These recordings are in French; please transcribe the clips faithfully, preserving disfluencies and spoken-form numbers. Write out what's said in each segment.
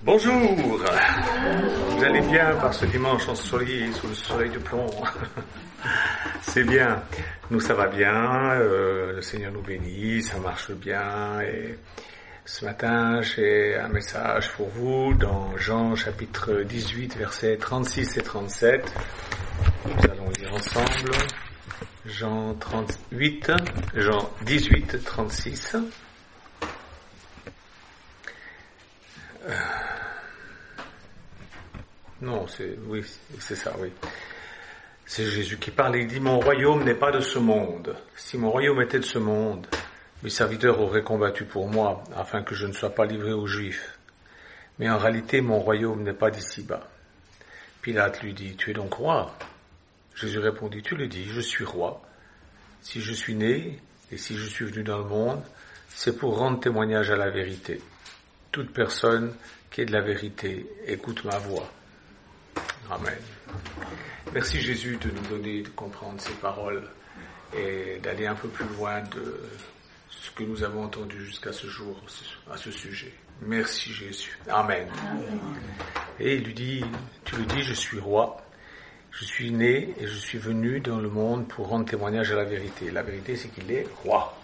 Bonjour, vous allez bien par ce dimanche ensoleillé sous le soleil de plomb? C'est bien, nous ça va bien, euh, le Seigneur nous bénit, ça marche bien. Et ce matin j'ai un message pour vous dans Jean chapitre dix-huit versets trente-six et trente-sept. Nous allons lire ensemble Jean trente-huit, Jean dix-huit trente-six. Euh, non, c'est oui, c'est ça, oui. C'est Jésus qui parle, il dit « Mon royaume n'est pas de ce monde. Si mon royaume était de ce monde, mes serviteurs auraient combattu pour moi, afin que je ne sois pas livré aux Juifs. Mais en réalité, mon royaume n'est pas d'ici-bas. » Pilate lui dit « Tu es donc roi ?» Jésus répondit « Tu le dis, je suis roi. Si je suis né, et si je suis venu dans le monde, c'est pour rendre témoignage à la vérité. Toute personne qui est de la vérité, écoute ma voix. » Amen. Merci Jésus de nous donner de comprendre ces paroles et d'aller un peu plus loin de ce que nous avons entendu jusqu'à ce jour, à ce sujet. Merci Jésus. Amen. Amen. Et il lui dit, tu le dis, je suis roi, je suis né et je suis venu dans le monde pour rendre témoignage à la vérité. La vérité, c'est qu'il est roi.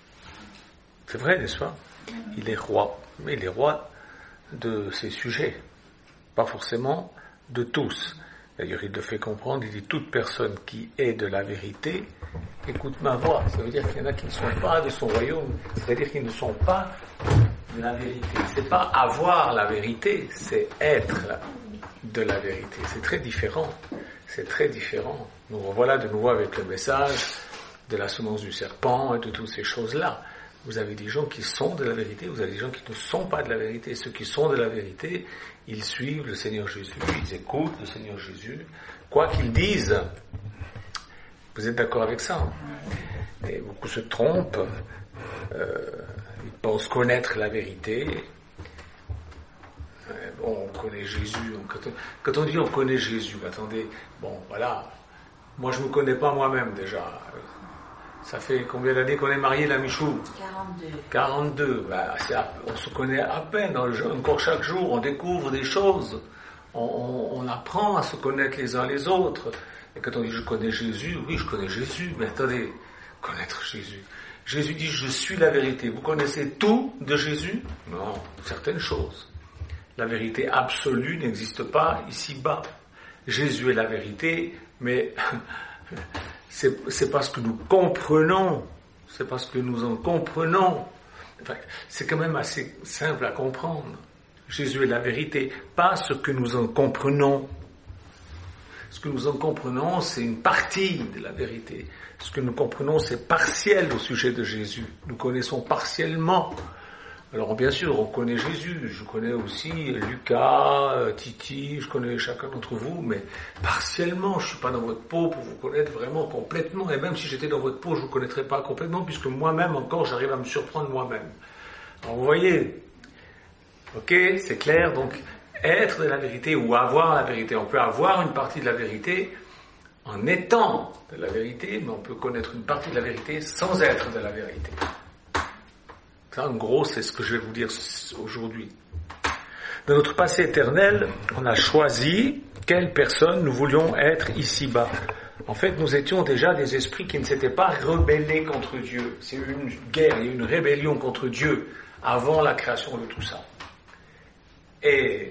C'est vrai, n'est-ce pas? Il est roi, mais il est roi de ses sujets, pas forcément de tous. D'ailleurs, il le fait comprendre, il dit « Toute personne qui est de la vérité, écoute ma voix ». Ça veut dire qu'il y en a qui ne sont pas de son royaume, c'est-à-dire qu'ils ne sont pas de la vérité. C'est pas avoir la vérité, c'est être de la vérité. C'est très différent, c'est très différent. Nous revoilà de nouveau avec le message de la semence du serpent et de toutes ces choses-là. Vous avez des gens qui sont de la vérité, vous avez des gens qui ne sont pas de la vérité. Ceux qui sont de la vérité, ils suivent le Seigneur Jésus, ils écoutent le Seigneur Jésus, quoi qu'ils disent. Vous êtes d'accord avec ça? Et beaucoup se trompent, euh, ils pensent connaître la vérité. Euh, bon, on connaît Jésus, on, quand, on, quand on dit on connaît Jésus, attendez, bon voilà, moi je ne me connais pas moi-même déjà. Ça fait combien d'années qu'on est mariés, la Michou? quarante-deux. quarante-deux. Ben, c'est à, on se connaît à peine. Encore chaque jour, on découvre des choses. On, on, on apprend à se connaître les uns les autres. Et quand on dit « je connais Jésus », oui, je connais Jésus. Mais attendez, connaître Jésus. Jésus dit « je suis la vérité ». Vous connaissez tout de Jésus? Non, certaines choses. La vérité absolue n'existe pas ici-bas. Jésus est la vérité, mais... C'est, c'est parce que nous comprenons, c'est parce que nous en comprenons. Enfin, c'est quand même assez simple à comprendre. Jésus est la vérité, pas ce que nous en comprenons. Ce que nous en comprenons, c'est une partie de la vérité. Ce que nous comprenons, c'est partiel au sujet de Jésus. Nous connaissons partiellement. Alors bien sûr, on connaît Jésus, je connais aussi Lucas, Titi, je connais chacun d'entre vous, mais partiellement, je ne suis pas dans votre peau pour vous connaître vraiment complètement, et même si j'étais dans votre peau, je ne vous connaîtrais pas complètement, puisque moi-même encore, j'arrive à me surprendre moi-même. Alors vous voyez, ok, c'est clair, donc être de la vérité ou avoir la vérité, on peut avoir une partie de la vérité en étant de la vérité, mais on peut connaître une partie de la vérité sans être de la vérité. Ça, en gros, c'est ce que je vais vous dire aujourd'hui. Dans notre passé éternel, on a choisi quelle personne nous voulions être ici-bas. En fait, nous étions déjà des esprits qui ne s'étaient pas rebellés contre Dieu. C'est une guerre, il y a une rébellion contre Dieu avant la création de tout ça. Et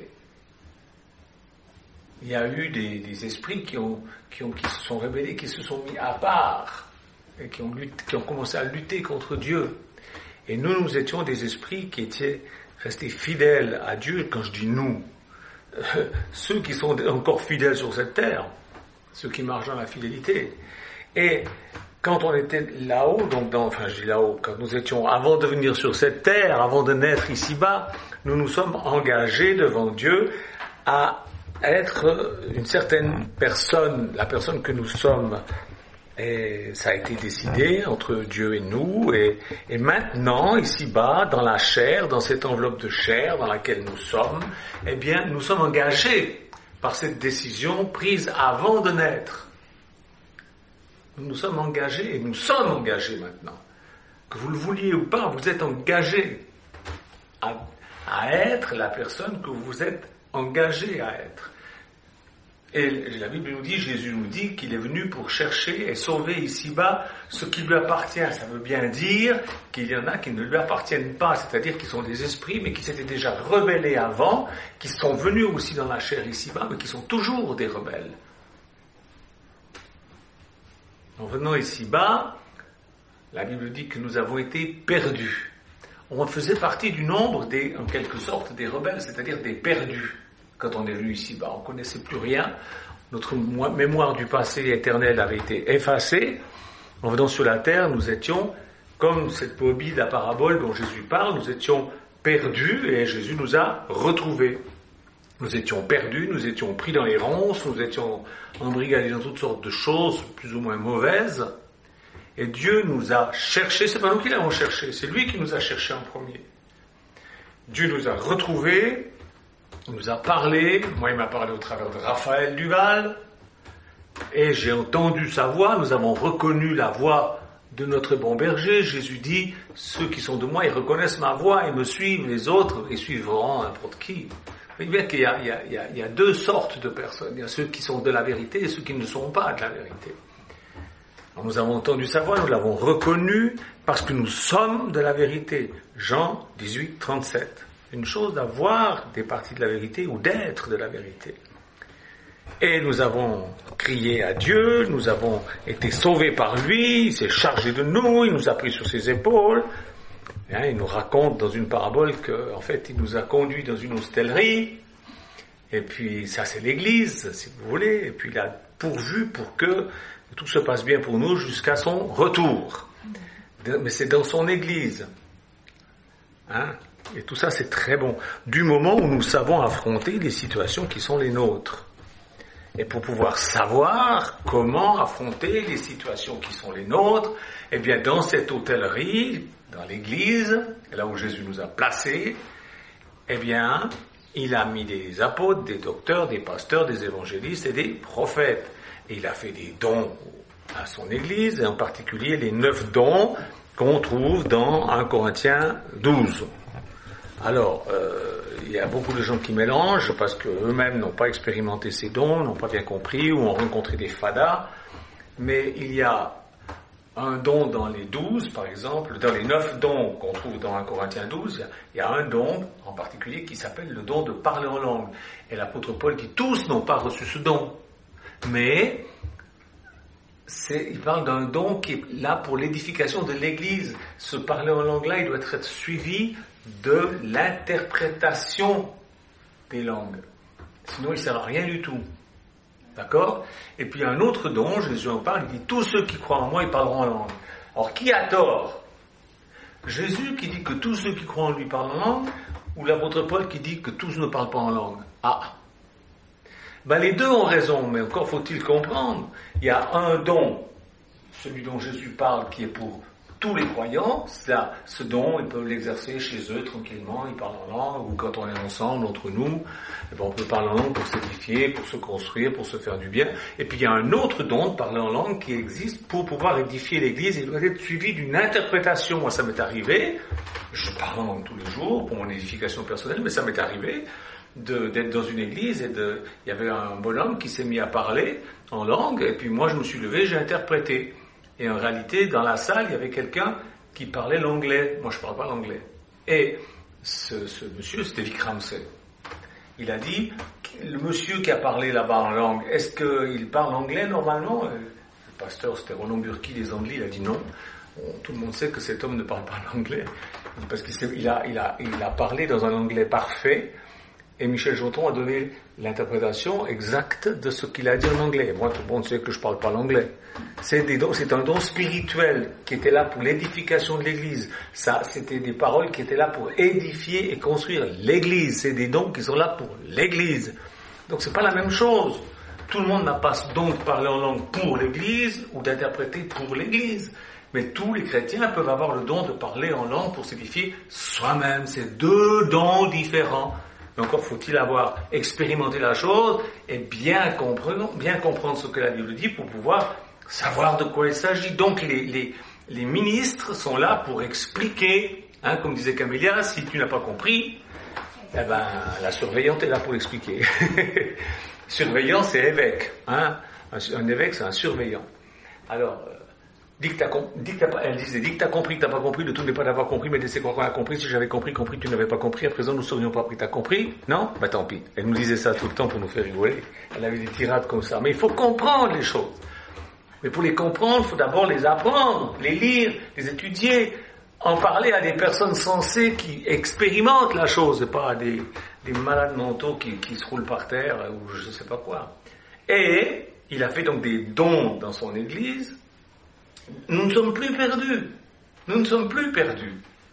il y a eu des, des esprits qui, ont, qui, ont, qui se sont rebellés, qui se sont mis à part et qui ont, lutt, qui ont commencé à lutter contre Dieu. Et nous, nous étions des esprits qui étaient restés fidèles à Dieu. Quand je dis nous, euh, ceux qui sont encore fidèles sur cette terre, ceux qui marchent dans la fidélité. Et quand on était là-haut, donc dans, enfin je dis là-haut, quand nous étions, avant de venir sur cette terre, avant de naître ici-bas, nous nous sommes engagés devant Dieu à être une certaine personne, la personne que nous sommes. Et ça a été décidé entre Dieu et nous, et, et maintenant, ici-bas, dans la chair, dans cette enveloppe de chair dans laquelle nous sommes, eh bien, nous sommes engagés par cette décision prise avant de naître. Nous nous sommes engagés, et nous sommes engagés maintenant. Que vous le vouliez ou pas, vous êtes engagés à, à être la personne que vous êtes engagé à être. Et la Bible nous dit, Jésus nous dit qu'il est venu pour chercher et sauver ici-bas ce qui lui appartient. Ça veut bien dire qu'il y en a qui ne lui appartiennent pas, c'est-à-dire qui sont des esprits, mais qui s'étaient déjà rebellés avant, qui sont venus aussi dans la chair ici-bas, mais qui sont toujours des rebelles. En venant ici-bas, la Bible dit que nous avons été perdus. On faisait partie du nombre des, en quelque sorte, des rebelles, c'est-à-dire des perdus. Quand on est venu ici-bas, on ne connaissait plus rien. Notre mémoire du passé éternel avait été effacée. En venant sur la terre, nous étions, comme cette brebis de la parabole dont Jésus parle, nous étions perdus et Jésus nous a retrouvés. Nous étions perdus, nous étions pris dans les ronces, nous étions embrigadés dans toutes sortes de choses plus ou moins mauvaises. Et Dieu nous a cherchés, c'est pas nous qui l'avons cherché, c'est lui qui nous a cherchés en premier. Dieu nous a retrouvés, il nous a parlé, moi il m'a parlé au travers de Raphaël Duval, et j'ai entendu sa voix, nous avons reconnu la voix de notre bon berger. Jésus dit, ceux qui sont de moi, ils reconnaissent ma voix et me suivent, les autres, ils suivront n'importe qui. Vous voyez bien qu'il y a, il y a, il y a, il y a deux sortes de personnes, il y a ceux qui sont de la vérité et ceux qui ne sont pas de la vérité. Alors nous avons entendu sa voix, nous l'avons reconnu parce que nous sommes de la vérité. Jean dix-huit, trente-sept. Une chose d'avoir des parties de la vérité ou d'être de la vérité. Et nous avons crié à Dieu, nous avons été sauvés par lui, il s'est chargé de nous, il nous a pris sur ses épaules. Hein, il nous raconte dans une parabole qu'en fait il nous a conduits dans une hostellerie, et puis ça c'est l'église, si vous voulez, et puis il a pourvu pour que tout se passe bien pour nous jusqu'à son retour. Mais c'est dans son église. Hein? Et tout ça, c'est très bon. Du moment où nous savons affronter les situations qui sont les nôtres. Et pour pouvoir savoir comment affronter les situations qui sont les nôtres, eh bien, dans cette hôtellerie, dans l'église, là où Jésus nous a placés, eh bien, il a mis des apôtres, des docteurs, des pasteurs, des évangélistes et des prophètes. Et il a fait des dons à son église, et en particulier les neuf dons qu'on trouve dans un Corinthiens douze. Alors, euh, il y a beaucoup de gens qui mélangent parce qu'eux-mêmes n'ont pas expérimenté ces dons, n'ont pas bien compris ou ont rencontré des fadas. Mais il y a un don dans les douze, par exemple, dans les neuf dons qu'on trouve dans un Corinthiens douze, il y a un don en particulier qui s'appelle le don de parler en langue. Et l'apôtre Paul dit tous n'ont pas reçu ce don. Mais c'est, il parle d'un don qui est là pour l'édification de l'Église. Ce parler en langue-là, il doit être suivi de l'interprétation des langues. Sinon, il ne sert à rien du tout. D'accord ? Et puis, un autre don, Jésus en parle, il dit, tous ceux qui croient en moi, ils parleront en langue. Alors, qui a tort ? Jésus qui dit que tous ceux qui croient en lui parlent en langue, ou l'apôtre Paul qui dit que tous ne parlent pas en langue ? Ah ! Ben, les deux ont raison, mais encore faut-il comprendre. Il y a un don, celui dont Jésus parle, qui est pour tous les croyants. Ça, ce don, ils peuvent l'exercer chez eux tranquillement, ils parlent en langue, ou quand on est ensemble, entre nous, eh ben, on peut parler en langue pour s'édifier, pour se construire, pour se faire du bien. Et puis il y a un autre don de parler en langue qui existe pour pouvoir édifier l'Église, et il doit être suivi d'une interprétation. Moi, ça m'est arrivé, je parle en langue tous les jours pour mon édification personnelle, mais ça m'est arrivé De, d'être dans une église et de, il y avait un bonhomme qui s'est mis à parler en langue et puis moi je me suis levé, j'ai interprété. Et en réalité, dans la salle, il y avait quelqu'un qui parlait l'anglais. Moi je ne parle pas l'anglais. Et ce, ce monsieur, c'était Vic Ramsey. Il a dit, le monsieur qui a parlé là-bas en langue, est-ce qu'il parle anglais normalement ? Le pasteur, c'était Roland Burki des Anglais, il a dit non. Tout le monde sait que cet homme ne parle pas l'anglais. Parce qu'il a, il a, il a parlé dans un anglais parfait. Et Michel Joton a donné l'interprétation exacte de ce qu'il a dit en anglais. Moi, tout le monde sait que je ne parle pas l'anglais. C'est, des dons, c'est un don spirituel qui était là pour l'édification de l'Église. Ça, c'était des paroles qui étaient là pour édifier et construire l'Église. C'est des dons qui sont là pour l'Église. Donc, c'est pas la même chose. Tout le monde n'a pas ce don de parler en langue pour l'Église ou d'interpréter pour l'Église. Mais tous les chrétiens peuvent avoir le don de parler en langue pour s'édifier soi-même. C'est deux dons différents. Mais encore faut-il avoir expérimenté la chose et bien comprendre, bien comprendre ce que la Bible dit pour pouvoir savoir de quoi il s'agit. Donc les, les, les ministres sont là pour expliquer, hein, comme disait Camélia, si tu n'as pas compris, Eh ben, la surveillante est là pour l'expliquer. Surveillant, c'est évêque. Hein? Un, un évêque, c'est un surveillant. Alors, euh, dis que t'as com- dis que t'as pas, elle disait, dis que t'as compris, que t'as pas compris, le tout n'est pas d'avoir compris, mais c'est quoi qu'on a compris. Si j'avais compris, compris, tu n'avais pas compris. À présent, nous ne serions pas pris. T'as compris? Non? Bah tant pis. Elle nous disait ça tout le temps pour nous faire rigoler. Elle avait des tirades comme ça. Mais il faut comprendre les choses. Mais pour les comprendre, il faut d'abord les apprendre, les lire, les étudier, en parler à des personnes sensées qui expérimentent la chose, et pas à des, des malades mentaux qui, qui se roulent par terre ou je ne sais pas quoi. Et il a fait donc des dons dans son église. Nous ne sommes plus perdus. Nous ne sommes plus perdus.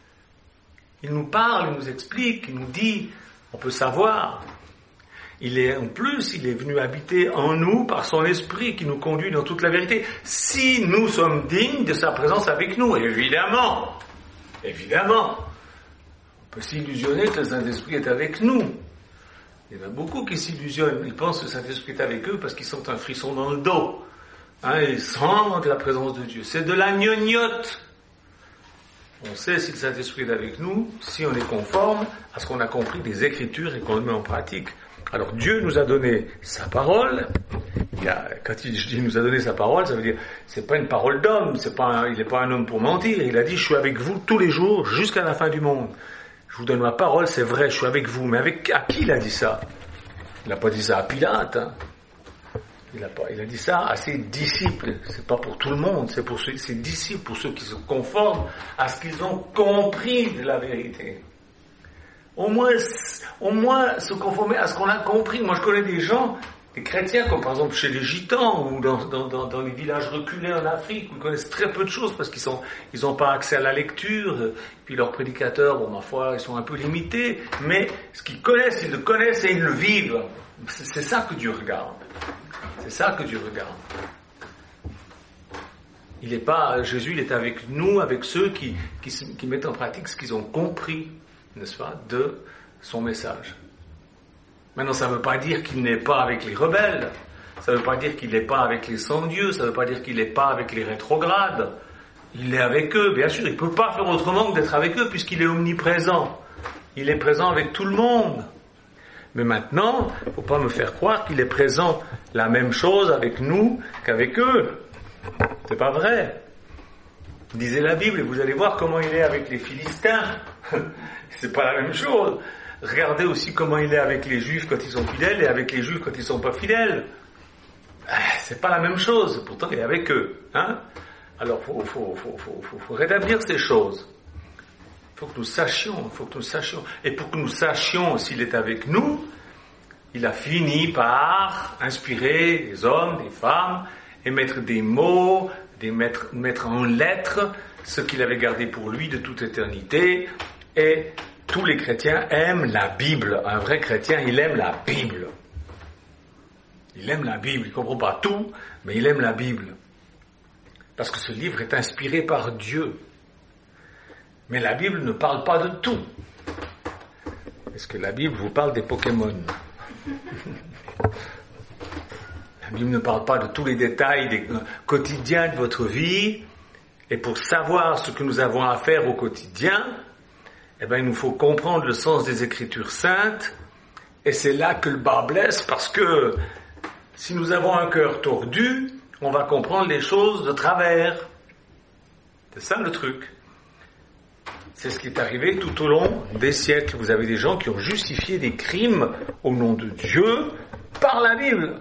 Il nous parle, il nous explique, il nous dit, on peut savoir. Il est, en plus, il est venu habiter en nous par son esprit qui nous conduit dans toute la vérité. Si nous sommes dignes de sa présence avec nous, évidemment, évidemment, on peut s'illusionner que le Saint-Esprit est avec nous. Il y en a beaucoup qui s'illusionnent. Ils pensent que le Saint-Esprit est avec eux parce qu'ils sentent un frisson dans le dos. Hein, ils sentent la présence de Dieu. C'est de la gnognotte. On sait si le Saint-Esprit est avec nous, si on est conforme à ce qu'on a compris des Écritures et qu'on le met en pratique. Alors Dieu nous a donné sa parole. Il a, quand il dit nous a donné sa parole, ça veut dire c'est pas une parole d'homme, c'est pas un, il n'est pas un homme pour mentir. Il a dit je suis avec vous tous les jours jusqu'à la fin du monde. Je vous donne ma parole, c'est vrai, je suis avec vous. Mais avec à qui il a dit ça? Il n'a pas dit ça à Pilate. Hein. Il a pas, il a dit ça à ses disciples. C'est pas pour tout le monde, c'est pour ceux, ses disciples, pour ceux qui se conforment à ce qu'ils ont compris de la vérité. Au moins, au moins se conformer à ce qu'on a compris. Moi, je connais des gens, des chrétiens, comme par exemple chez les Gitans ou dans, dans, dans, dans les villages reculés en Afrique, où ils connaissent très peu de choses parce qu'ils sont, ils n'ont pas accès à la lecture. Puis leurs prédicateurs, bon, ma foi, ils sont un peu limités. Mais ce qu'ils connaissent, ils le connaissent et ils le vivent. C'est, c'est ça que Dieu regarde. C'est ça que Dieu regarde. Il n'est pas, Jésus, il est avec nous, avec ceux qui, qui, qui mettent en pratique ce qu'ils ont compris, n'est-ce pas, de son message. Maintenant, ça ne veut pas dire qu'il n'est pas avec les rebelles, ça ne veut pas dire qu'il n'est pas avec les sans-dieux, ça ne veut pas dire qu'il n'est pas avec les rétrogrades. Il est avec eux, bien sûr, il ne peut pas faire autrement que d'être avec eux puisqu'il est omniprésent. Il est présent avec tout le monde. Mais maintenant, il ne faut pas me faire croire qu'il est présent la même chose avec nous qu'avec eux. C'est pas vrai. Lisez la Bible et vous allez voir comment il est avec les Philistins. C'est pas la même chose. Regardez aussi comment il est avec les Juifs quand ils sont fidèles et avec les Juifs quand ils sont pas fidèles. C'est pas la même chose. Pourtant, il est avec eux. Hein? Alors, faut, faut, faut, faut, faut, faut rétablir ces choses. Il faut que nous sachions, il faut que nous sachions. Et pour que nous sachions s'il est avec nous, il a fini par inspirer des hommes, des femmes, et mettre des mots, des mettre, mettre en lettres ce qu'il avait gardé pour lui de toute éternité. Et tous les chrétiens aiment la Bible. Un vrai chrétien, il aime la Bible. Il aime la Bible. Il ne comprend pas tout, mais il aime la Bible. Parce que ce livre est inspiré par Dieu. Mais la Bible ne parle pas de tout. Est-ce que la Bible vous parle des Pokémon? La Bible ne parle pas de tous les détails des, euh, quotidiens de votre vie. Et pour savoir ce que nous avons à faire au quotidien, eh ben, il nous faut comprendre le sens des Écritures saintes. Et c'est là que le bas blesse, parce que si nous avons un cœur tordu, on va comprendre les choses de travers. C'est ça le truc. C'est ce qui est arrivé tout au long des siècles. Vous avez des gens qui ont justifié des crimes au nom de Dieu par la Bible.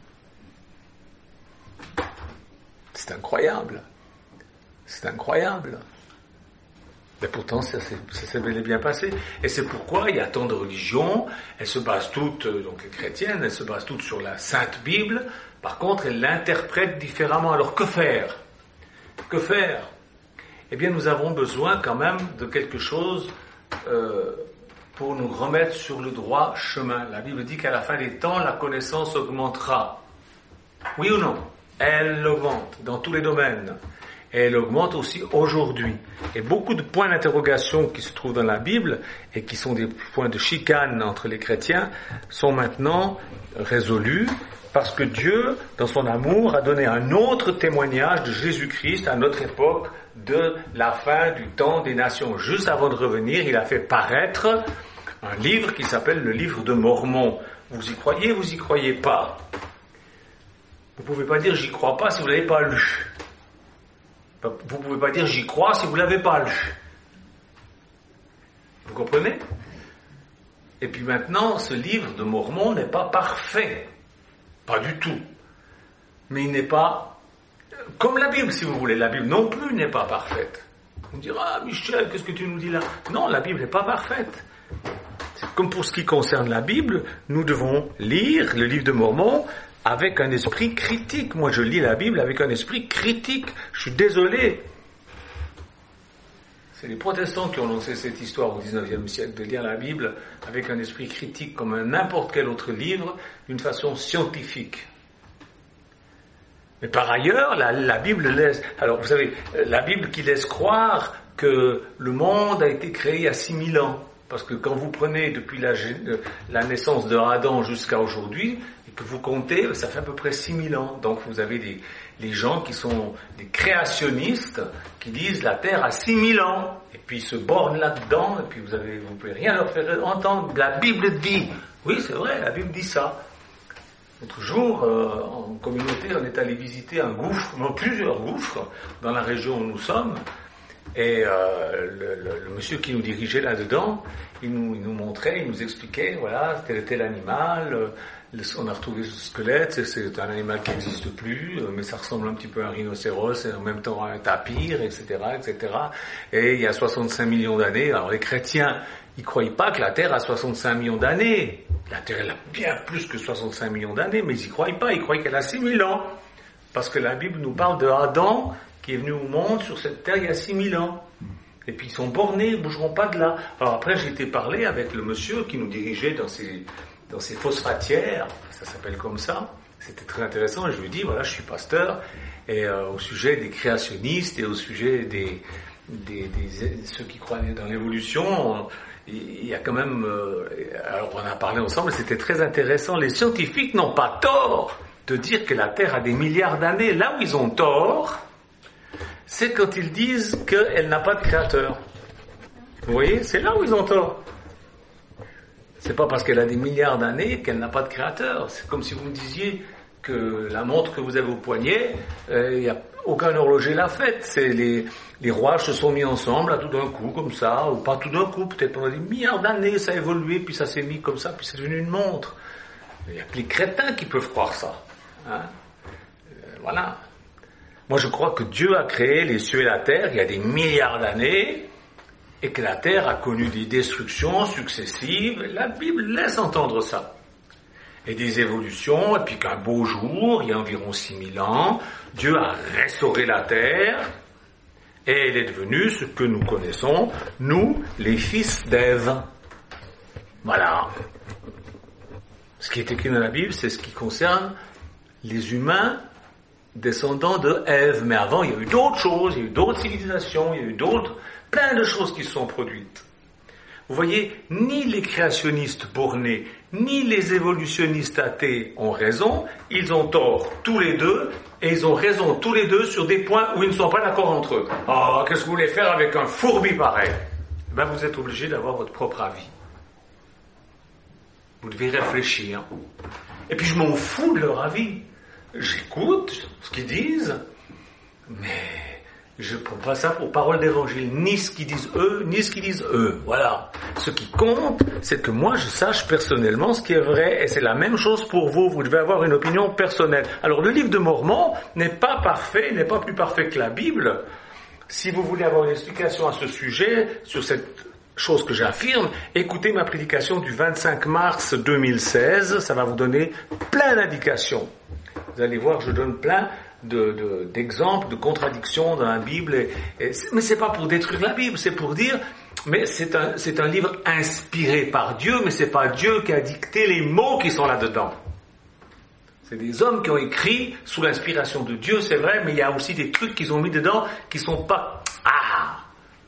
C'est incroyable. C'est incroyable. Mais pourtant, ça s'est, ça s'est bel et bien passé. Et c'est pourquoi il y a tant de religions. Elles se basent toutes, donc les chrétiennes, elles se basent toutes sur la Sainte Bible. Par contre, elles l'interprètent différemment. Alors que faire? Que faire? Eh bien, nous avons besoin quand même de quelque chose euh, pour nous remettre sur le droit chemin. La Bible dit qu'à la fin des temps, la connaissance augmentera. Oui ou non? Elle augmente dans tous les domaines. Et elle augmente aussi aujourd'hui. Et beaucoup de points d'interrogation qui se trouvent dans la Bible et qui sont des points de chicane entre les chrétiens sont maintenant résolus parce que Dieu, dans son amour, a donné un autre témoignage de Jésus-Christ à notre époque de la fin du temps des nations. Juste avant de revenir, il a fait paraître Un livre qui s'appelle le livre de Mormon. Vous y croyez, vous y croyez pas. Vous ne pouvez pas dire j'y crois pas si vous ne l'avez pas lu. Vous ne pouvez pas dire j'y crois si vous ne l'avez pas lu. Vous comprenez? Et puis maintenant, ce livre de Mormon n'est pas parfait. Pas du tout. Mais il n'est pas comme la Bible, si vous voulez. La Bible non plus n'est pas parfaite. On dira, ah Michel, qu'est-ce que tu nous dis là? Non, la Bible n'est pas parfaite. C'est comme pour ce qui concerne la Bible, nous devons lire le livre de Mormon avec un esprit critique. Moi, je lis la Bible avec un esprit critique. Je suis désolé. C'est les protestants qui ont lancé cette histoire au dix-neuvième siècle, de lire la Bible avec un esprit critique comme un n'importe quel autre livre, d'une façon scientifique. Mais par ailleurs, la, la Bible laisse... Alors, vous savez, la Bible qui laisse croire que le monde a été créé il y a six mille ans. Parce que quand vous prenez depuis la, la naissance de Adam jusqu'à aujourd'hui, et que vous comptez, ça fait à peu près six mille ans. Donc vous avez des, les gens qui sont des créationnistes, qui disent la Terre a six mille ans, et puis ils se bornent là-dedans, et puis vous avez, vous pouvez rien leur faire entendre. La Bible dit, oui c'est vrai, la Bible dit ça. L'autre jour, euh, en communauté, on est allé visiter un gouffre, non, plusieurs gouffres, dans la région où nous sommes. Et euh, le, le, le monsieur qui nous dirigeait là-dedans, il nous, il nous montrait, il nous expliquait, voilà, tel tel animal, euh, le, on a retrouvé ce squelette, c'est, c'est un animal qui n'existe plus, euh, mais ça ressemble un petit peu à un rhinocéros, et en même temps à un tapir, et cetera, et cetera. Et il y a soixante-cinq millions d'années, alors les chrétiens, ils ne croyaient pas que la Terre a soixante-cinq millions d'années. La Terre, elle a bien plus que soixante-cinq millions d'années, mais ils n'y croyaient pas, ils croyaient qu'elle a six mille ans. Parce que la Bible nous parle de Adam, qui est venu au monde sur cette terre il y a six mille ans. Et puis ils sont bornés, ils ne bougeront pas de là. Alors après j'ai été parler avec le monsieur qui nous dirigeait dans ces, dans ces phosphatières, ça s'appelle comme ça, c'était très intéressant, et je lui ai dit, voilà, je suis pasteur, et euh, au sujet des créationnistes et au sujet des, des, des, des ceux qui croient dans l'évolution, il y a quand même, euh, alors on a parlé ensemble, c'était très intéressant, les scientifiques n'ont pas tort de dire que la Terre a des milliards d'années. Là où ils ont tort, c'est quand ils disent qu'elle n'a pas de créateur. Vous voyez, c'est là où ils ont tort. C'est pas parce qu'elle a des milliards d'années qu'elle n'a pas de créateur. C'est comme si vous me disiez que la montre que vous avez au poignet, il euh, n'y a aucun horloger l'a faite. C'est les, les rouages se sont mis ensemble, là, tout d'un coup, comme ça, ou pas tout d'un coup, peut-être pendant des milliards d'années, ça a évolué, puis ça s'est mis comme ça, puis c'est devenu une montre. Il n'y a que les crétins qui peuvent croire ça. Hein, euh, voilà. Moi, je crois que Dieu a créé les cieux et la terre il y a des milliards d'années et que la terre a connu des destructions successives. La Bible laisse entendre ça. Et des évolutions, et puis qu'un beau jour, il y a environ six mille ans, Dieu a restauré la terre et elle est devenue ce que nous connaissons, nous, les fils d'Ève. Voilà. Ce qui est écrit dans la Bible, c'est ce qui concerne les humains descendants de Ève. Mais avant, il y a eu d'autres choses, il y a eu d'autres civilisations, il y a eu d'autres, plein de choses qui se sont produites. Vous voyez, ni les créationnistes bornés, ni les évolutionnistes athées ont raison, ils ont tort tous les deux, et ils ont raison tous les deux sur des points où ils ne sont pas d'accord entre eux. Oh, qu'est-ce que vous voulez faire avec un fourbi pareil? Ben, vous êtes obligé d'avoir votre propre avis. Vous devez réfléchir. Et puis je m'en fous de leur avis. J'écoute ce qu'ils disent, mais je ne prends pas ça pour parole d'évangile, ni ce qu'ils disent eux, ni ce qu'ils disent eux. Voilà. Ce qui compte, c'est que moi je sache personnellement ce qui est vrai, et c'est la même chose pour vous. Vous devez avoir une opinion personnelle. Alors le livre de Mormon n'est pas parfait, n'est pas plus parfait que la Bible. Si vous voulez avoir une explication à ce sujet, sur cette chose que j'affirme, écoutez ma prédication du vingt-cinq mars deux mille seize, ça va vous donner plein d'indications. Vous allez voir, je donne plein de, de, d'exemples, de contradictions dans la Bible. Et, et, mais c'est pas pour détruire la Bible, c'est pour dire, mais c'est un, c'est un livre inspiré par Dieu, mais c'est pas Dieu qui a dicté les mots qui sont là-dedans. C'est des hommes qui ont écrit sous l'inspiration de Dieu, c'est vrai, mais il y a aussi des trucs qu'ils ont mis dedans qui sont pas... Ah!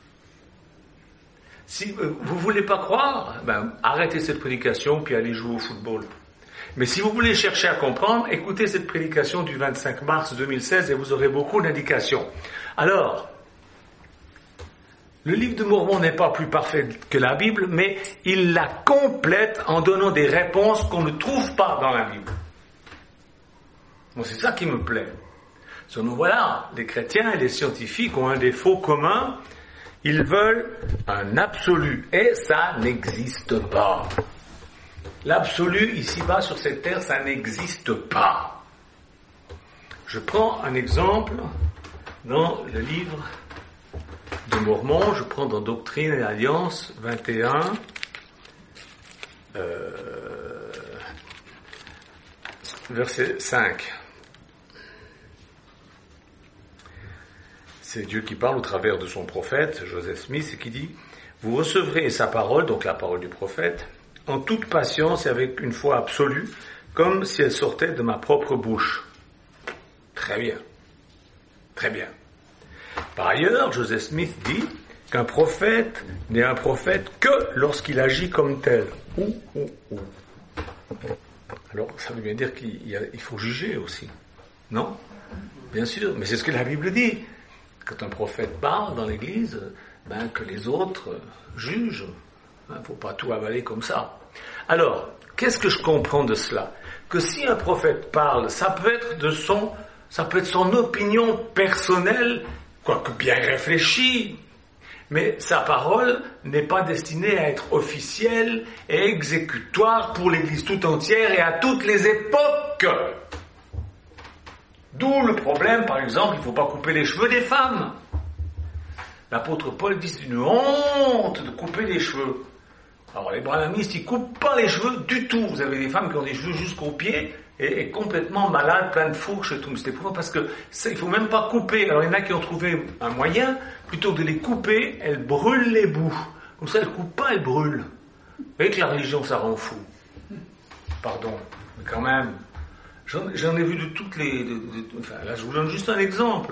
Si euh, vous voulez pas croire, ben, arrêtez cette prédication puis allez jouer au football. Mais si vous voulez chercher à comprendre, écoutez cette prédication du vingt-cinq mars deux mille seize et vous aurez beaucoup d'indications. Alors, Le livre de Mormon n'est pas plus parfait que la Bible, mais il la complète en donnant des réponses qu'on ne trouve pas dans la Bible. Bon, c'est ça qui me plaît. Sinon, voilà, les chrétiens et les scientifiques ont un défaut commun. Ils veulent un absolu, et ça n'existe pas. L'absolu, ici-bas, sur cette terre, ça n'existe pas. Je prends un exemple dans le livre de Mormon, je prends dans Doctrine et Alliance vingt et un, euh, verset cinq. C'est Dieu qui parle au travers de son prophète, Joseph Smith, et qui dit « Vous recevrez sa parole, donc la parole du prophète, en toute patience et avec une foi absolue, comme si elle sortait de ma propre bouche. » Très bien. Très bien. Par ailleurs, Joseph Smith dit qu'un prophète n'est un prophète que lorsqu'il agit comme tel. Ou, ou, ou. Alors, ça veut bien dire qu'il y a, il faut juger aussi. Non? Bien sûr, mais c'est ce que la Bible dit. Quand un prophète parle dans l'Église, ben, que les autres jugent. Il ne faut pas tout avaler comme ça. Alors, qu'est-ce que je comprends de cela? Que si un prophète parle, ça peut être de son, ça peut être son opinion personnelle, quoique bien réfléchie, mais sa parole n'est pas destinée à être officielle et exécutoire pour l'Église tout entière et à toutes les époques. D'où le problème, par exemple, il ne faut pas couper les cheveux des femmes. L'apôtre Paul dit c'est une honte de couper les cheveux. Alors les branhamistes, ils ne coupent pas les cheveux du tout. Vous avez des femmes qui ont des cheveux jusqu'aux pieds et, et complètement malades, plein de fourches et tout. Mais c'est épouvantable parce que ça, il ne faut même pas couper. Alors il y en a qui ont trouvé un moyen, plutôt que de les couper, elles brûlent les bouts. Comme ça, elles ne coupent pas, elles brûlent. Vous voyez que la religion, ça rend fou. Pardon, mais quand même. J'en, j'en ai vu de toutes les... De, de, enfin, là, je vous donne juste un exemple.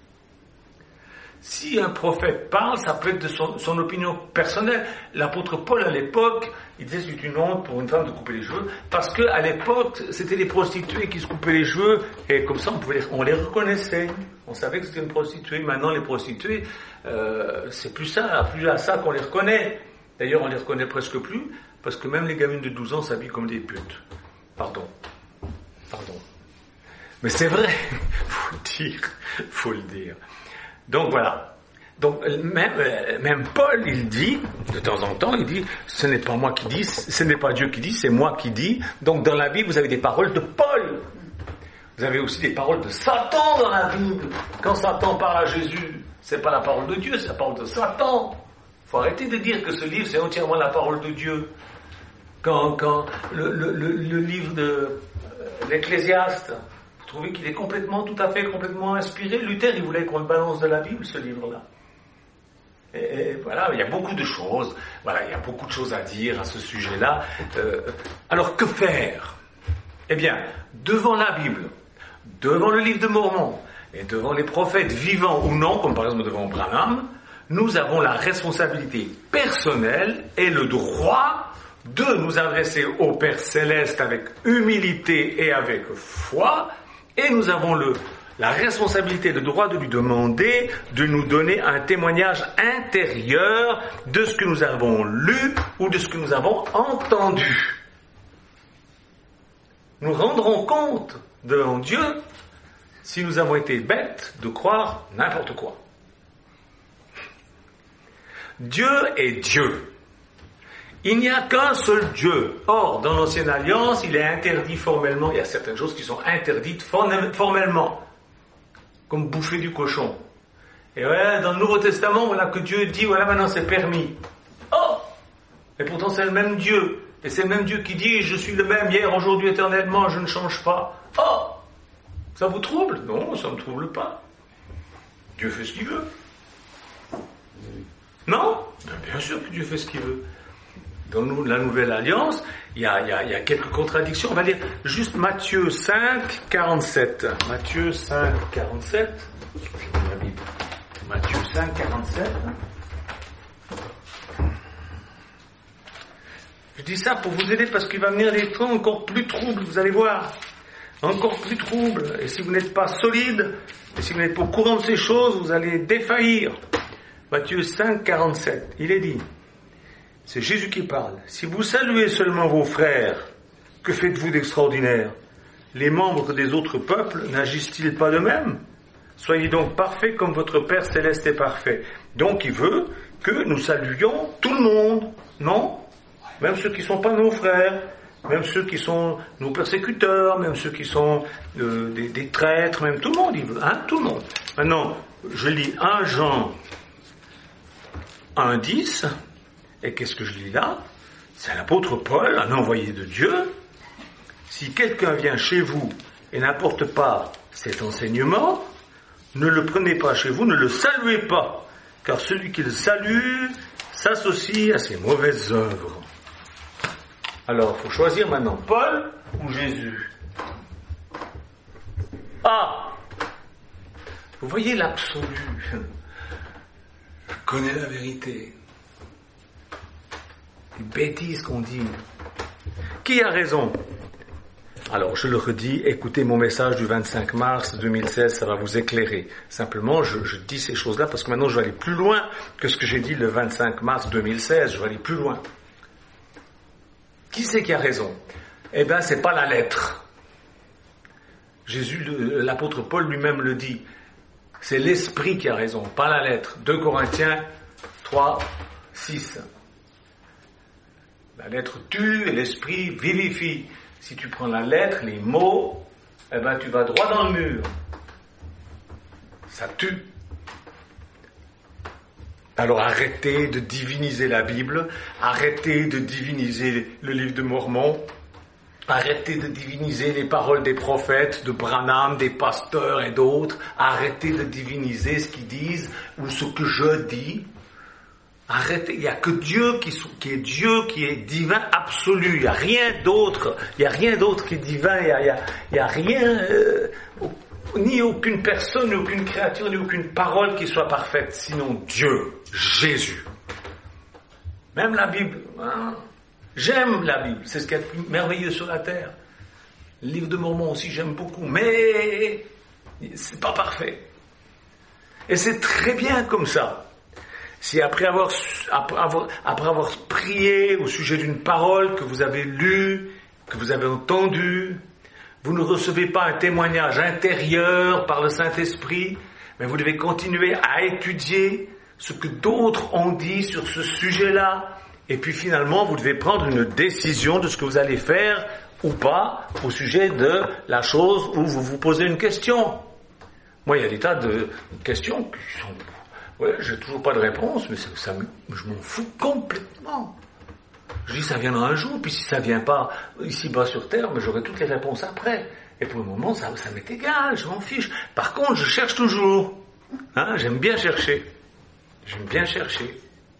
Si un prophète parle, ça peut être de son, son opinion personnelle. L'apôtre Paul, à l'époque, il disait c'est une honte pour une femme de couper les cheveux, parce qu'à l'époque, c'était les prostituées qui se coupaient les cheveux, et comme ça, on, pouvait les, on les reconnaissait. On savait que c'était une prostituée. Maintenant, les prostituées, euh, c'est plus ça, plus à ça qu'on les reconnaît. D'ailleurs, on les reconnaît presque plus, parce que même les gamines de douze ans s'habillent comme des putes. Pardon. Pardon. Mais c'est vrai, faut le dire, faut le dire. Donc voilà. Donc même, même Paul, il dit, de temps en temps, il dit, ce n'est pas moi qui dis, ce n'est pas Dieu qui dit, c'est moi qui dis. Donc dans la Bible, vous avez des paroles de Paul. Vous avez aussi des paroles de Satan dans la Bible. Quand Satan parle à Jésus, c'est pas la parole de Dieu, c'est la parole de Satan. Il faut arrêter de dire que ce livre, c'est entièrement la parole de Dieu. Quand, quand le, le, le, le livre de l'Ecclésiaste, vous trouvez qu'il est complètement, tout à fait, complètement inspiré. Luther, il voulait qu'on le balance de la Bible, ce livre-là. Et, et voilà, il y a beaucoup de choses. Voilà, il y a beaucoup de choses à dire à ce sujet-là. Euh, alors, que faire? Eh bien, devant la Bible, devant le livre de Mormon, et devant les prophètes vivants ou non, comme par exemple devant Branham, nous avons la responsabilité personnelle et le droit de nous adresser au Père Céleste avec humilité et avec foi, et nous avons le, la responsabilité, le droit de lui demander de nous donner un témoignage intérieur de ce que nous avons lu ou de ce que nous avons entendu. Nous rendrons compte devant Dieu si nous avons été bêtes de croire n'importe quoi. Dieu est Dieu. Il n'y a qu'un seul Dieu. Or, dans l'Ancienne Alliance, il est interdit formellement, il y a certaines choses qui sont interdites formellement, comme bouffer du cochon. Et voilà, dans le Nouveau Testament, voilà que Dieu dit, voilà, maintenant c'est permis. Oh! Et pourtant c'est le même Dieu. Et c'est le même Dieu qui dit, je suis le même hier, aujourd'hui, éternellement, je ne change pas. Oh! Ça vous trouble? Non, ça ne me trouble pas. Dieu fait ce qu'il veut. Non? Bien sûr que Dieu fait ce qu'il veut. Dans la Nouvelle Alliance, il y a, il y a, il y a quelques contradictions. On va lire juste Matthieu cinq, quarante-sept. Matthieu cinq, quarante-sept. Matthieu cinq, quarante-sept. Je dis ça pour vous aider parce qu'il va venir des temps encore plus troubles, vous allez voir. Encore plus troubles. Et si vous n'êtes pas solide, et si vous n'êtes pas au courant de ces choses, vous allez défaillir. Matthieu cinq, quarante-sept, il est dit, c'est Jésus qui parle, si vous saluez seulement vos frères, que faites-vous d'extraordinaire? Les membres des autres peuples n'agissent-ils pas de même? Soyez donc parfaits comme votre Père Céleste est parfait. Donc il veut que nous saluions tout le monde, non? Même ceux qui ne sont pas nos frères, même ceux qui sont nos persécuteurs, même ceux qui sont euh, des, des traîtres, même tout le monde, il veut, hein, tout le monde. Maintenant, je lis un Jean un, dix, et qu'est-ce que je lis là? C'est l'apôtre Paul, un envoyé de Dieu. Si quelqu'un vient chez vous et n'apporte pas cet enseignement, ne le prenez pas chez vous, ne le saluez pas, car celui qui le salue s'associe à ses mauvaises œuvres. Alors, il faut choisir maintenant, Paul ou Jésus? Ah! Vous voyez l'absolu. Je connais la vérité. Des bêtises qu'on dit. Qui a raison? Alors, je le redis, écoutez mon message du vingt-cinq mars deux mille seize, ça va vous éclairer. Simplement, je, je dis ces choses-là parce que maintenant, je vais aller plus loin que ce que j'ai dit le vingt-cinq mars deux mille seize. Je vais aller plus loin. Qui c'est qui a raison? Eh bien, c'est pas la lettre. Jésus, l'apôtre Paul lui-même le dit. C'est l'esprit qui a raison, pas la lettre. deux Corinthiens trois, six. La lettre tue et l'esprit vivifie. Si tu prends la lettre, les mots, eh ben, tu vas droit dans le mur. Ça tue. Alors arrêtez de diviniser la Bible, arrêtez de diviniser le livre de Mormon, arrêtez de diviniser les paroles des prophètes, de Branham, des pasteurs et d'autres, arrêtez de diviniser ce qu'ils disent ou ce que je dis. Arrêtez, il n'y a que Dieu qui, qui est Dieu, qui est divin absolu, il n'y a rien d'autre, il n'y a rien d'autre qui est divin, il n'y a, il y a, il y a rien, euh, ni aucune personne, ni aucune créature, ni aucune parole qui soit parfaite, sinon Dieu, Jésus. Même la Bible, hein? J'aime la Bible, c'est ce qu'il y a de plus merveilleux sur la terre. Le livre de Mormon aussi, j'aime beaucoup, mais c'est pas parfait. Et c'est très bien comme ça. Si après avoir, après avoir, après avoir prié au sujet d'une parole que vous avez lue, que vous avez entendue, vous ne recevez pas un témoignage intérieur par le Saint-Esprit, mais vous devez continuer à étudier ce que d'autres ont dit sur ce sujet-là, et puis finalement vous devez prendre une décision de ce que vous allez faire ou pas au sujet de la chose où vous vous posez une question. Moi, il y a des tas de questions qui sont... Ouais, j'ai toujours pas de réponse, mais ça, ça, je m'en fous complètement. Je dis, ça viendra un jour, puis si ça vient pas ici-bas sur Terre, mais j'aurai toutes les réponses après. Et pour le moment, ça, ça m'est égal, je m'en fiche. Par contre, je cherche toujours. Hein, j'aime bien chercher. J'aime bien chercher.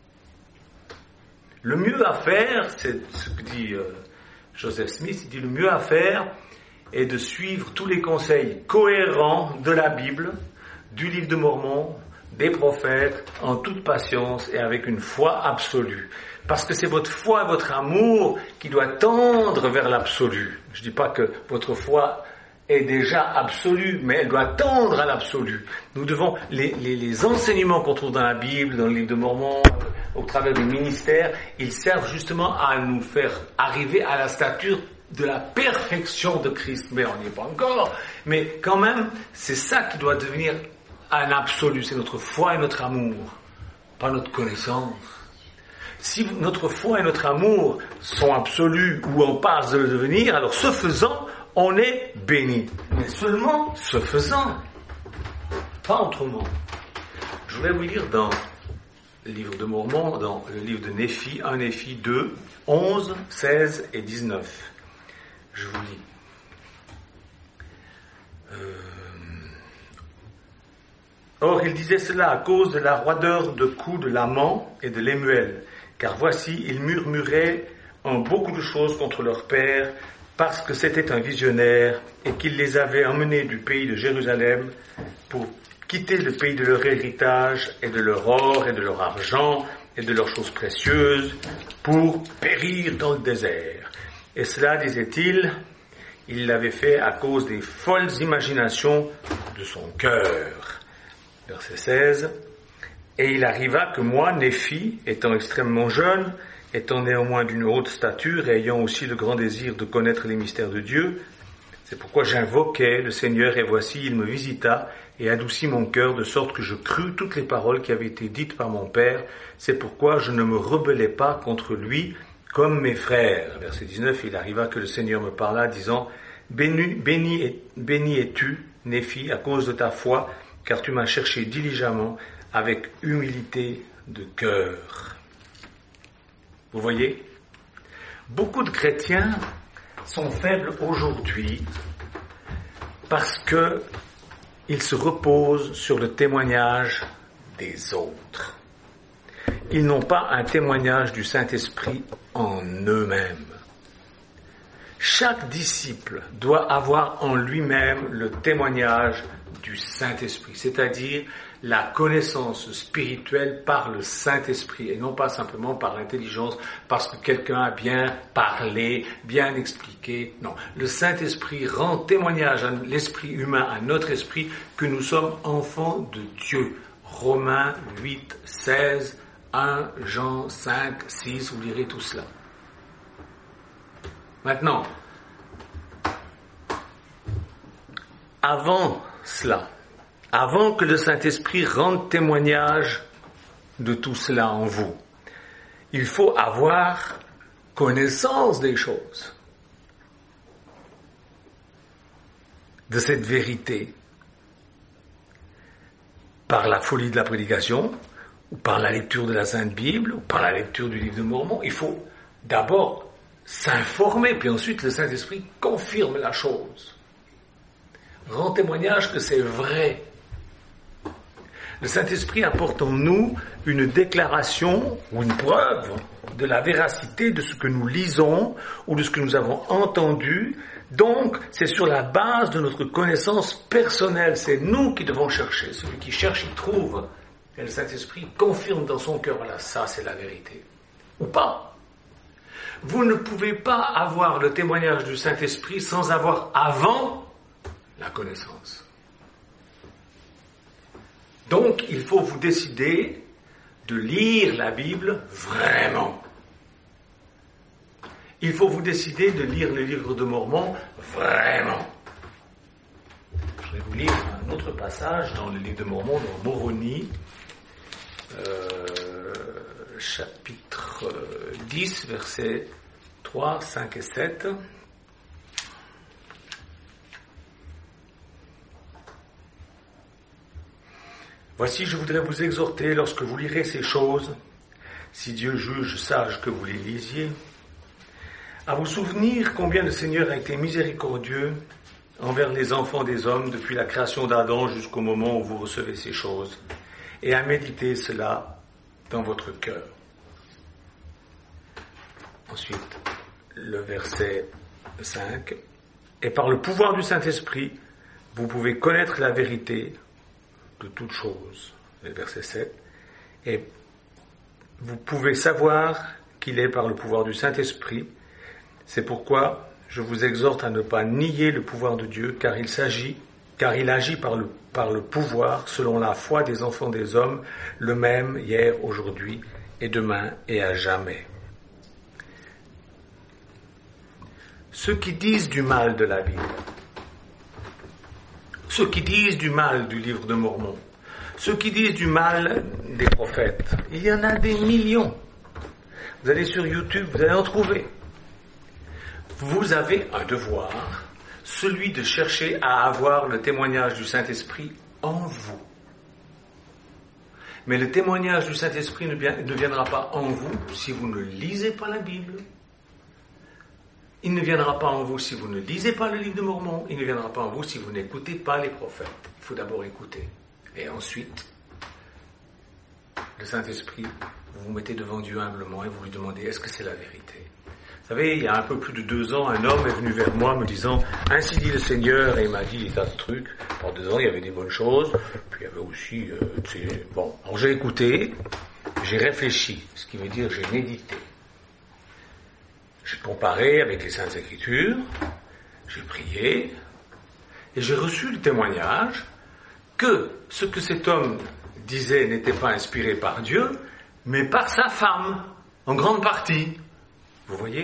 Le mieux à faire, c'est ce que dit euh, Joseph Smith, il dit le mieux à faire est de suivre tous les conseils cohérents de la Bible, du livre de Mormon, des prophètes, en toute patience et avec une foi absolue. Parce que c'est votre foi et votre amour qui doit tendre vers l'absolu. Je ne dis pas que votre foi est déjà absolue, mais elle doit tendre à l'absolu. Nous devons, les, les, les enseignements qu'on trouve dans la Bible, dans le livre de Mormon, au travers du ministère, ils servent justement à nous faire arriver à la stature de la perfection de Christ. Mais on n'y est pas encore. Mais quand même, c'est ça qui doit devenir un absolu, c'est notre foi et notre amour, pas notre connaissance. Si notre foi et notre amour sont absolus ou en passe de le devenir, alors ce faisant, on est béni. Mais seulement ce faisant, pas autrement. Je voulais vous lire dans le livre de Mormon, dans le livre de Néphi, un Néphi deux, onze, seize et dix-neuf. Je vous lis. Euh... Or, il disait cela à cause de la roideur de cou de l'amant et de l'émuel, car voici, ils murmuraient en beaucoup de choses contre leur père, parce que c'était un visionnaire, et qu'il les avait emmenés du pays de Jérusalem pour quitter le pays de leur héritage, et de leur or, et de leur argent, et de leurs choses précieuses, pour périr dans le désert. Et cela, disait-il, il l'avait fait à cause des folles imaginations de son cœur. Verset seize. Et il arriva que moi, Néphi, étant extrêmement jeune, étant néanmoins d'une haute stature et ayant aussi le grand désir de connaître les mystères de Dieu, c'est pourquoi j'invoquai le Seigneur et voici, il me visita et adoucit mon cœur de sorte que je crus toutes les paroles qui avaient été dites par mon Père. C'est pourquoi je ne me rebellai pas contre lui comme mes frères. Verset dix-neuf, il arriva que le Seigneur me parla disant, béni, béni, es, béni es-tu, Néphi, à cause de ta foi, car tu m'as cherché diligemment avec humilité de cœur. Vous voyez, beaucoup de chrétiens sont faibles aujourd'hui parce que ils se reposent sur le témoignage des autres. Ils n'ont pas un témoignage du Saint-Esprit en eux-mêmes. Chaque disciple doit avoir en lui-même le témoignage du Saint-Esprit, c'est-à-dire la connaissance spirituelle par le Saint-Esprit et non pas simplement par l'intelligence parce que quelqu'un a bien parlé, bien expliqué. Non, le Saint-Esprit rend témoignage à l'esprit humain, à notre esprit, que nous sommes enfants de Dieu. Romains huit, seize, un, Jean cinq, six, vous lirez tout cela. Maintenant, avant cela, avant que le Saint-Esprit rende témoignage de tout cela en vous, il faut avoir connaissance des choses, de cette vérité, par la folie de la prédication, ou par la lecture de la Sainte Bible, ou par la lecture du livre de Mormon. Il faut d'abord s'informer, puis ensuite le Saint-Esprit confirme la chose, rend témoignage que c'est vrai. Le Saint-Esprit apporte en nous une déclaration ou une preuve de la véracité de ce que nous lisons ou de ce que nous avons entendu. Donc, c'est sur la base de notre connaissance personnelle. C'est nous qui devons chercher. Celui qui cherche, il trouve. Et le Saint-Esprit confirme dans son cœur, voilà, ça c'est la vérité. Ou pas. Vous ne pouvez pas avoir le témoignage du Saint-Esprit sans avoir avant la connaissance. Donc, il faut vous décider de lire la Bible vraiment. Il faut vous décider de lire le livre de Mormon vraiment. Je vais vous lire un autre passage dans le livre de Mormon, dans Moroni, euh, chapitre dix, versets trois, cinq et sept. Voici, je voudrais vous exhorter, lorsque vous lirez ces choses, si Dieu juge sage que vous les lisiez, à vous souvenir combien le Seigneur a été miséricordieux envers les enfants des hommes depuis la création d'Adam jusqu'au moment où vous recevez ces choses, et à méditer cela dans votre cœur. Ensuite, le verset cinq. Et par le pouvoir du Saint-Esprit, vous pouvez connaître la vérité de toutes choses. Le verset sept. Et vous pouvez savoir qu'il est par le pouvoir du Saint-Esprit. C'est pourquoi je vous exhorte à ne pas nier le pouvoir de Dieu, car il s'agit, car il agit par le, par le pouvoir selon la foi des enfants des hommes, le même hier, aujourd'hui et demain et à jamais. Ceux qui disent du mal de la Bible, ceux qui disent du mal du livre de Mormon, ceux qui disent du mal des prophètes, il y en a des millions. Vous allez sur YouTube, vous allez en trouver. Vous avez un devoir, celui de chercher à avoir le témoignage du Saint-Esprit en vous. Mais le témoignage du Saint-Esprit ne, bien, ne viendra pas en vous si vous ne lisez pas la Bible. Il ne viendra pas en vous si vous ne lisez pas le livre de Mormon. Il ne viendra pas en vous si vous n'écoutez pas les prophètes. Il faut d'abord écouter. Et ensuite, le Saint-Esprit, vous vous mettez devant Dieu humblement et vous lui demandez, est-ce que c'est la vérité ? Vous savez, il y a un peu plus de deux ans, un homme est venu vers moi me disant, ainsi dit le Seigneur, et il m'a dit des tas de trucs. Pendant deux ans, il y avait des bonnes choses, puis il y avait aussi, euh, tu sais, bon. Alors j'ai écouté, j'ai réfléchi, ce qui veut dire j'ai médité. J'ai comparé avec les Saintes Écritures, j'ai prié, et j'ai reçu le témoignage que ce que cet homme disait n'était pas inspiré par Dieu, mais par sa femme, en grande partie. Vous voyez ?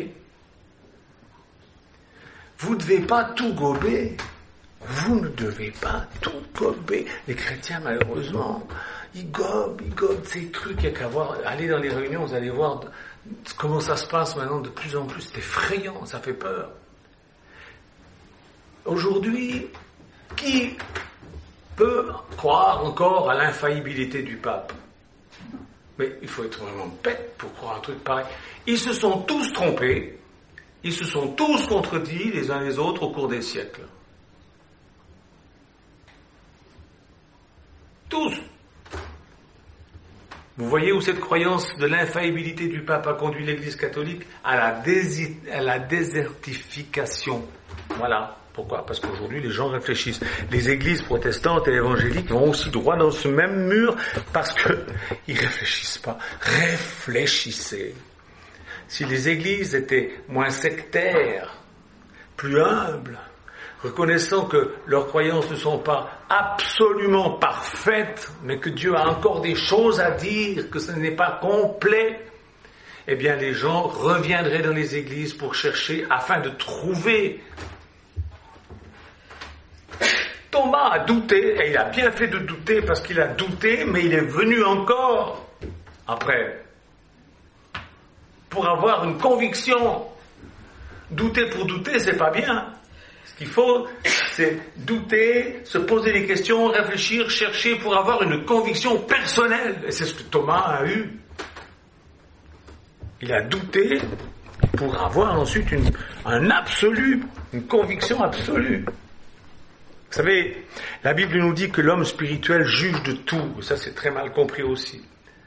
Vous ne devez pas tout gober. Vous ne devez pas tout gober. Les chrétiens, malheureusement, ils gobent, ils gobent ces trucs. Il n'y a qu'à voir, allez dans les réunions, vous allez voir comment ça se passe maintenant de plus en plus. C'est effrayant, ça fait peur. Aujourd'hui, qui peut croire encore à l'infaillibilité du pape ? Mais il faut être vraiment bête pour croire un truc pareil. Ils se sont tous trompés, ils se sont tous contredits les uns les autres au cours des siècles. Tous. Vous voyez où cette croyance de l'infaillibilité du pape a conduit l'Église catholique à la, dési- à la désertification. Voilà. Pourquoi ? Parce qu'aujourd'hui, les gens réfléchissent. Les églises protestantes et évangéliques vont aussi droit dans ce même mur parce que ils réfléchissent pas. Réfléchissez. Si les églises étaient moins sectaires, plus humbles, reconnaissant que leurs croyances ne sont pas absolument parfaites, mais que Dieu a encore des choses à dire, que ce n'est pas complet, eh bien les gens reviendraient dans les églises pour chercher afin de trouver. Thomas a douté, et il a bien fait de douter parce qu'il a douté, mais il est venu encore après pour avoir une conviction. Douter pour douter, c'est pas bien. Ce qu'il faut, c'est douter, se poser des questions, réfléchir, chercher pour avoir une conviction personnelle. Et c'est ce que Thomas a eu. Il a douté pour avoir ensuite une, un absolu, une conviction absolue. Vous savez, la Bible nous dit que l'homme spirituel juge de tout. Ça, c'est très mal compris aussi.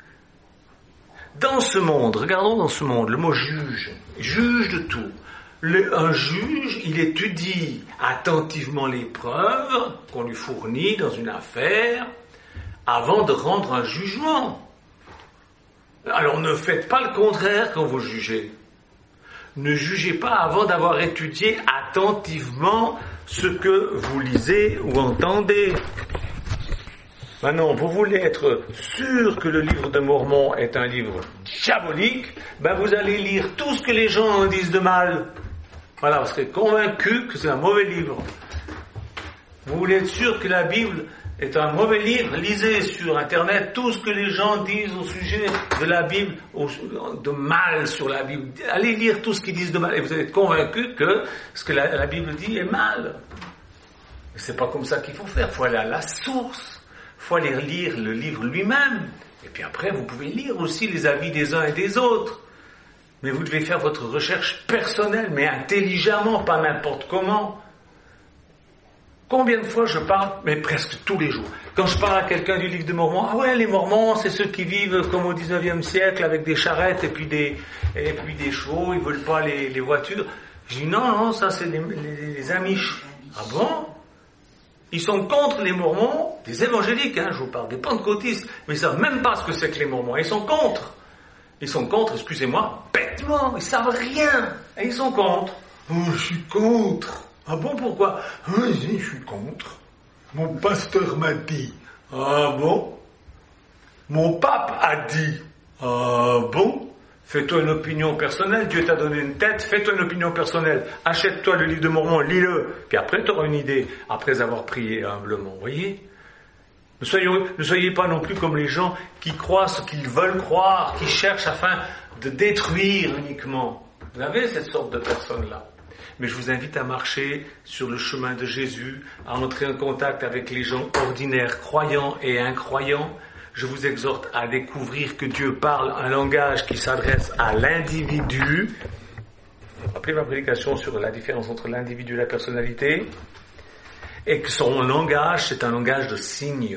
Dans ce monde, regardons dans ce monde, le mot juge, juge de tout. Le, un juge, il étudie attentivement les preuves qu'on lui fournit dans une affaire avant de rendre un jugement. Alors ne faites pas le contraire quand vous jugez. Ne jugez pas avant d'avoir étudié attentivement ce que vous lisez ou entendez. Maintenant, vous voulez être sûr que le livre de Mormon est un livre diabolique, ben vous allez lire tout ce que les gens en disent de mal. Voilà, vous serez convaincu que c'est un mauvais livre. Vous voulez être sûr que la Bible est un mauvais livre, lisez sur Internet tout ce que les gens disent au sujet de la Bible, de mal sur la Bible. Allez lire tout ce qu'ils disent de mal et vous allez être convaincu que ce que la, la Bible dit est mal. Mais c'est pas comme ça qu'il faut faire, il faut aller à la source. Il faut aller lire le livre lui-même. Et puis après, vous pouvez lire aussi les avis des uns et des autres. Mais vous devez faire votre recherche personnelle, mais intelligemment, pas n'importe comment. Combien de fois je parle, mais presque tous les jours, quand je parle à quelqu'un du livre de Mormon, ah ouais, les Mormons, c'est ceux qui vivent comme au dix-neuvième siècle, avec des charrettes et puis des, et puis des chevaux, ils veulent pas les, les voitures. Je dis non, non, ça c'est les, les, les Amish. Ah bon ? Ils sont contre les Mormons, des évangéliques, hein, je vous parle, des pentecôtistes, mais ils savent même pas ce que c'est que les Mormons, ils sont contre. Ils sont contre, excusez-moi, bêtement, ils savent rien, et ils sont contre. Oh, je suis contre. Ah bon, pourquoi ? Ah, je suis contre. Mon pasteur m'a dit. Ah bon ? Mon pape a dit. Ah bon ? Fais-toi une opinion personnelle, Dieu t'a donné une tête, fais-toi une opinion personnelle. Achète-toi le livre de Mormon, lis-le, puis après tu auras une idée, après avoir prié humblement, vous voyez ? Ne soyez, ne soyez pas non plus comme les gens qui croient ce qu'ils veulent croire, qui cherchent afin de détruire uniquement. Vous avez cette sorte de personnes-là. Mais je vous invite à marcher sur le chemin de Jésus, à entrer en contact avec les gens ordinaires, croyants et incroyants. Je vous exhorte à découvrir que Dieu parle un langage qui s'adresse à l'individu. Après ma prédication sur la différence entre l'individu et la personnalité, et que son langage, c'est un langage de signes.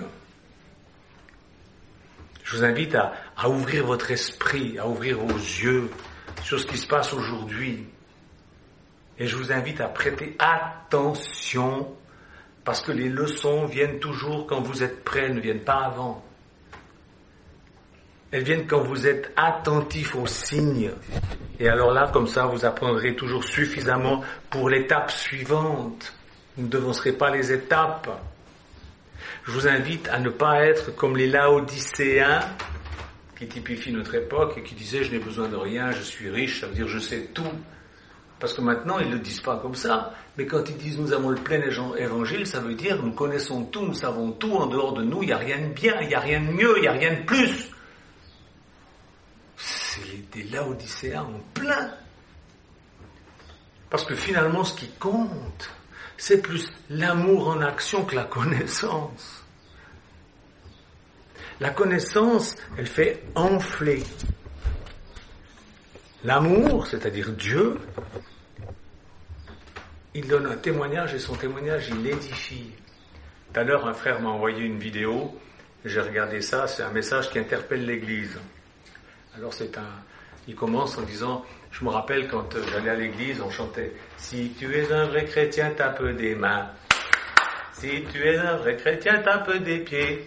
Je vous invite à, à ouvrir votre esprit, à ouvrir vos yeux sur ce qui se passe aujourd'hui. Et je vous invite à prêter attention, parce que les leçons viennent toujours quand vous êtes prêts, elles ne viennent pas avant. Elles viennent quand vous êtes attentif aux signes. Et alors là, comme ça, vous apprendrez toujours suffisamment pour l'étape suivante. Vous ne devancerez pas les étapes. Je vous invite à ne pas être comme les Laodicéens, qui typifient notre époque et qui disaient « je n'ai besoin de rien, je suis riche », ça veut dire « je sais tout ». Parce que maintenant, ils ne le disent pas comme ça, mais quand ils disent « nous avons le plein évangile », ça veut dire « nous connaissons tout, nous savons tout, en dehors de nous, il n'y a rien de bien, il n'y a rien de mieux, il n'y a rien de plus ». C'est des Laodicéens en plein. Parce que finalement, ce qui compte, c'est plus l'amour en action que la connaissance. La connaissance, elle fait enfler. L'amour, c'est-à-dire Dieu, il donne un témoignage et son témoignage, il l'édifie. Tout à l'heure, un frère m'a envoyé une vidéo, j'ai regardé ça, c'est un message qui interpelle l'Église. Alors c'est un... Il commence en disant, je me rappelle quand j'allais à l'église, on chantait « Si tu es un vrai chrétien, tape des mains. Si tu es un vrai chrétien, tape des pieds.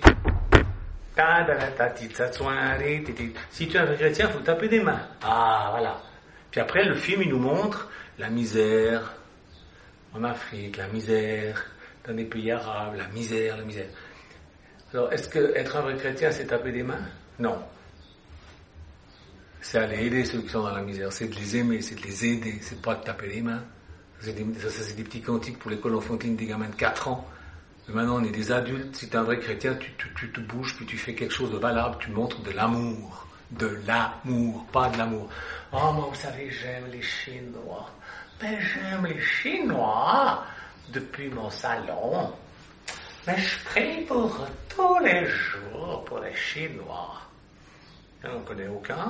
Si tu es un vrai chrétien, il faut taper des mains. » Ah, voilà. Puis après, le film, il nous montre la misère en Afrique, la misère dans les pays arabes, la misère, la misère. Alors, est-ce que être un vrai chrétien, c'est taper des mains? Non. C'est aller aider ceux qui sont dans la misère, c'est de les aimer, c'est de les aider, c'est pas de taper les mains. Ça, c'est des, ça, c'est des petits cantiques pour l'école enfantine des gamins de quatre ans. Mais maintenant, on est des adultes. Si tu es un vrai chrétien, tu, tu, tu te bouges, puis tu fais quelque chose de valable, tu montres de l'amour. De l'amour, pas de l'amour. Oh, moi, vous savez, j'aime les Chinois. Ben, j'aime les Chinois depuis mon salon. Mais je prie pour tous les jours pour les Chinois. On ne connaît aucun.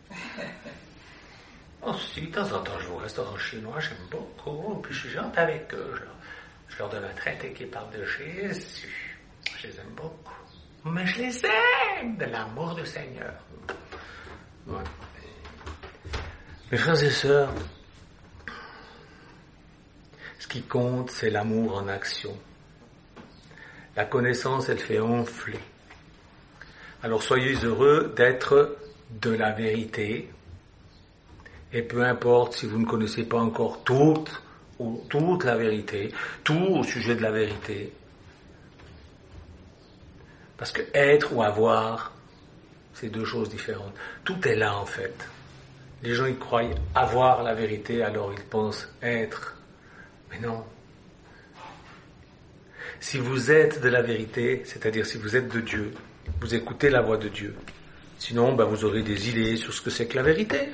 Oh, si, de temps en temps, je vais au restaurant chinois, j'aime beaucoup, puis je suis gentil avec eux. Je, je leur donne un traité qui parle de Jésus. Je les aime beaucoup. Mais je les aime de l'amour du Seigneur. Ouais. Mes frères et sœurs, ce qui compte, c'est l'amour en action. La connaissance, elle fait enfler. Alors soyez heureux d'être de la vérité, et peu importe si vous ne connaissez pas encore toute, ou toute la vérité, tout au sujet de la vérité. Parce que être ou avoir, c'est deux choses différentes. Tout est là en fait. Les gens ils croient avoir la vérité, alors ils pensent être. Mais non. Si vous êtes de la vérité, c'est-à-dire si vous êtes de Dieu, vous écoutez la voix de Dieu. Sinon, ben, vous aurez des idées sur ce que c'est que la vérité.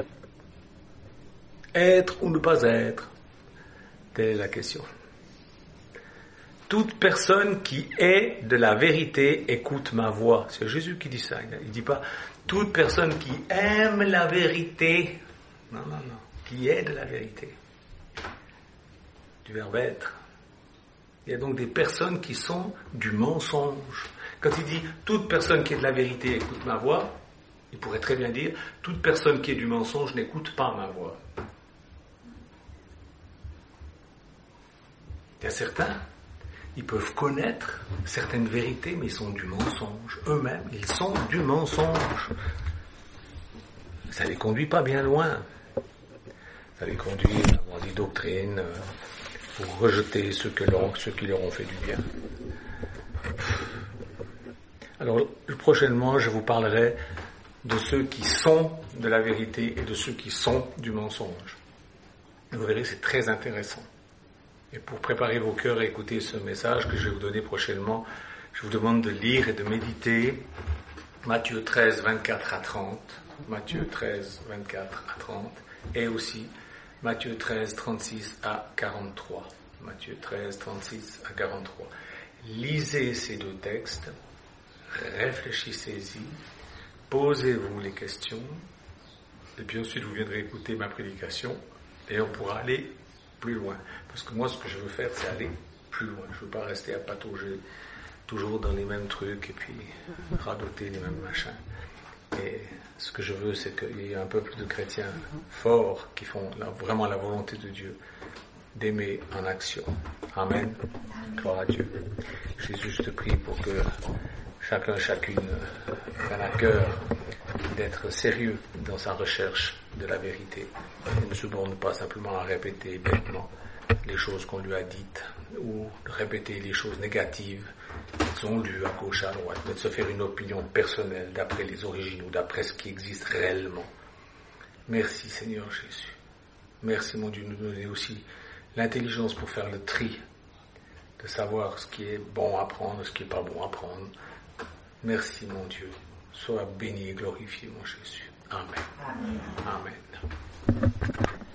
Être ou ne pas être, telle est la question. Toute personne qui est de la vérité écoute ma voix. C'est Jésus qui dit ça. Il ne dit pas toute personne qui aime la vérité. Non, non, non. Qui est de la vérité. Du verbe être. Il y a donc des personnes qui sont du mensonge. Quand il dit « toute personne qui est de la vérité écoute ma voix », il pourrait très bien dire « toute personne qui est du mensonge n'écoute pas ma voix ». Il y a certains, ils peuvent connaître certaines vérités, mais ils sont du mensonge. Eux-mêmes, ils sont du mensonge. Ça ne les conduit pas bien loin. Ça les conduit à avoir des doctrines pour rejeter ceux, que leur, ceux qui leur ont fait du bien. Alors, prochainement, je vous parlerai de ceux qui sont de la vérité et de ceux qui sont du mensonge. Vous verrez, c'est très intéressant. Et pour préparer vos cœurs et écouter ce message que je vais vous donner prochainement, je vous demande de lire et de méditer Matthieu treize, vingt-quatre à trente, Matthieu treize, vingt-quatre à trente, et aussi Matthieu treize, trente-six à quarante-trois. Matthieu treize, trente-six à quarante-trois. Lisez ces deux textes, réfléchissez-y, posez-vous les questions, et puis ensuite vous viendrez écouter ma prédication, et on pourra aller plus loin. Parce que moi, ce que je veux faire, c'est aller plus loin. Je ne veux pas rester à patauger toujours dans les mêmes trucs et puis radoter les mêmes machins. Et ce que je veux, c'est qu'il y ait un peuple de chrétiens forts qui font la, vraiment la volonté de Dieu, d'aimer en action. Amen. Gloire à Dieu. Jésus, je te prie pour que chacun, chacune prenne à cœur d'être sérieux dans sa recherche de la vérité et ne se borne pas simplement à répéter bêtement les choses qu'on lui a dites ou répéter les choses négatives ont lu à gauche, à droite, mais de se faire une opinion personnelle d'après les originaux, d'après ce qui existe réellement. Merci Seigneur Jésus. Merci mon Dieu de nous donner aussi l'intelligence pour faire le tri, de savoir ce qui est bon à prendre, ce qui n'est pas bon à prendre. Merci mon Dieu. Sois béni et glorifié mon Jésus. Amen. Amen. Amen.